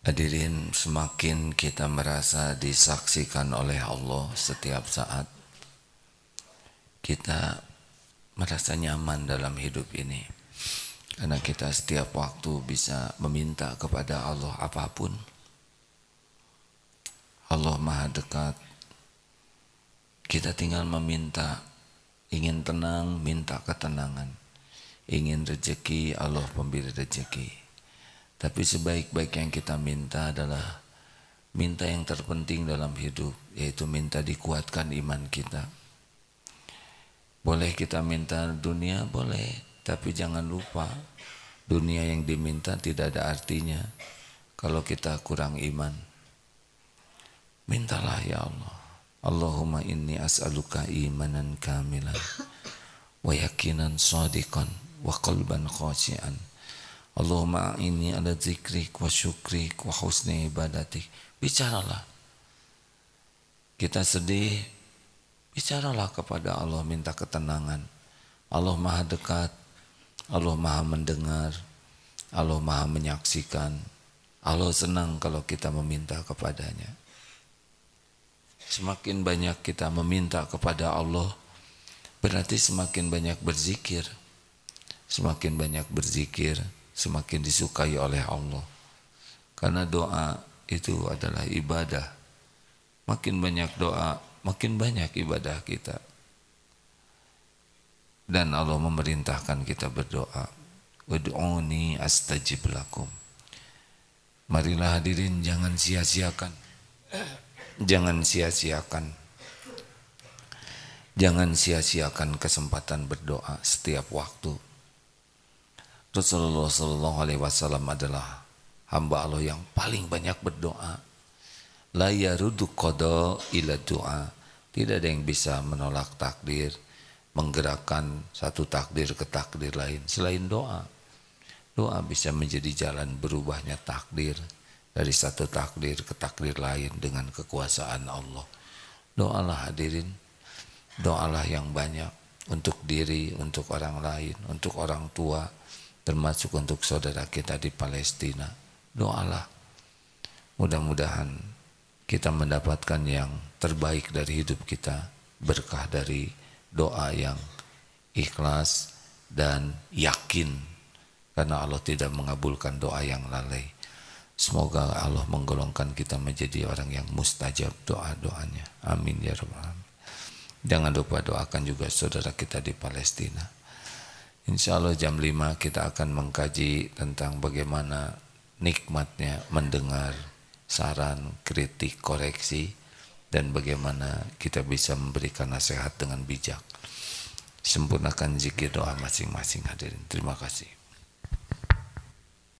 Hadirin, semakin kita merasa disaksikan oleh Allah setiap saat, kita merasa nyaman dalam hidup ini. Karena kita setiap waktu bisa meminta kepada Allah apapun. Allah Maha dekat. Kita tinggal meminta, ingin tenang, minta ketenangan. Ingin rezeki, Allah pemberi rezeki. Tapi sebaik-baik yang kita minta adalah minta yang terpenting dalam hidup, yaitu minta dikuatkan iman kita. Boleh kita minta dunia, boleh, tapi jangan lupa dunia yang diminta tidak ada artinya kalau kita kurang iman. Mintalah ya Allah. Allahumma inni as'aluka imanan kamilan wa yakinan shadiqan wa qalban khashi'an. Allahumma inni ala zikrik wa syukrik wa husni ibadatik. Bicaralah. Kita sedih, bicaralah kepada Allah, minta ketenangan. Allah Maha dekat, Allah Maha mendengar, Allah Maha menyaksikan. Allah senang kalau kita meminta kepadanya. Semakin banyak kita meminta kepada Allah, berarti semakin banyak berzikir. Semakin banyak berzikir, semakin disukai oleh Allah. Karena doa itu adalah ibadah. Makin banyak doa, makin banyak ibadah kita. Dan Allah memerintahkan kita berdoa. Wad'uni astajib lakum. Marilah hadirin, jangan sia-siakan. Jangan sia-siakan. Jangan sia-siakan kesempatan berdoa setiap waktu. Rasulullah SAW adalah hamba Allah yang paling banyak berdoa. La yaruddu qada ila doa. Tidak ada yang bisa menolak takdir, menggerakkan satu takdir ke takdir lain selain doa. Doa bisa menjadi jalan berubahnya takdir dari satu takdir ke takdir lain dengan kekuasaan Allah. Doalah hadirin, doalah yang banyak untuk diri, untuk orang lain, untuk orang tua, termasuk untuk saudara kita di Palestina. Doalah. Mudah-mudahan kita mendapatkan yang terbaik dari hidup kita, berkah dari doa yang ikhlas dan yakin, karena Allah tidak mengabulkan doa yang lalai. Semoga Allah menggolongkan kita menjadi orang yang mustajab doa-doanya. Amin ya rabbal alamin. Jangan lupa doakan juga saudara kita di Palestina. Insya Allah jam 5 kita akan mengkaji tentang bagaimana nikmatnya mendengar saran, kritik, koreksi, dan bagaimana kita bisa memberikan nasihat dengan bijak. Sempurnakan zikir doa masing-masing hadirin. Terima kasih.